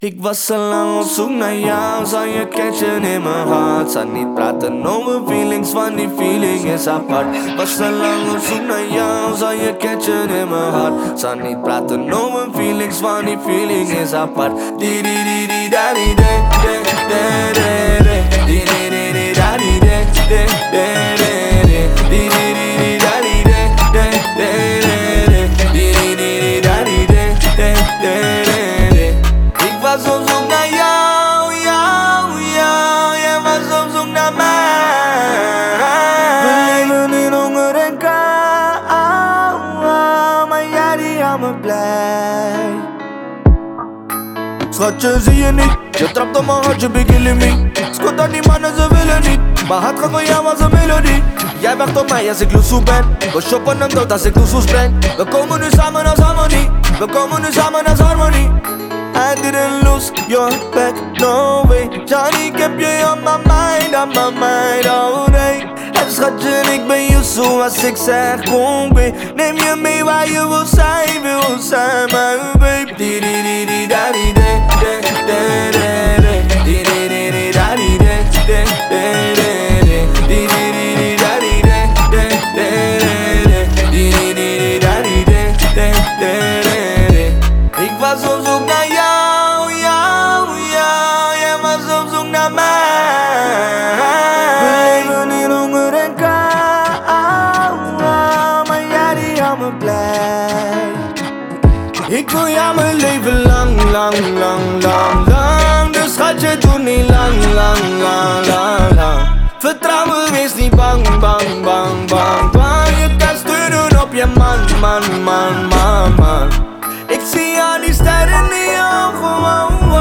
Ik was al lang op zoek naar jou, zou je catchen in mijn hart. Zou niet praten over feelings, want die feeling is apart. Ik was al lang op zoek naar jou, zou je catchen in mijn hart. Zou niet praten over feelings, want die feeling is apart. Di di di di da di de de de de de. Di di di di da di de de de de. Di di di di da di de de de de. Di di di di da di de de de de. Ik was op zoek naar jou, jij was op zoek naar mij. We leven in honger en kou, maar jij die houdt me blij. Schatje, zie je niet, je trapt op mijn hart, je be killing me. Schat aan die mannen, ze willen niet, mijn hart gaat van jou als een melodie. Jij wacht op mij als ik loesoe ben, we shoppen en dood als ik loesoes breng. We komen nu samen als harmonie, we komen nu samen als harmonie. I didn't lose your back, no way. Johnny, ik heb je on my mind, all day. En schatje, ik ben je zoals ik zeg, kom babe. Neem je mee waar je wil zijn, mijn babe. Di di di di da di de de de de. Di di di di da di de de de de. Di di di di da di de de de de. Di di di di da di de de de de. Ik was op zoek naar jou, jij was op zoek naar mij. We leven in honger en kou, maar jij die houdt me blij. Ik wil jou mijn leven lang, lang, lang, lang, lang. Dus schatje, doe niet lang, lang, lang, lang, lang. Vertrouw me, wees niet bang, bang, bang, bang, bang. Je kan sturen op je man, man, man, man, man. Ik zie al die sterren in je ogen,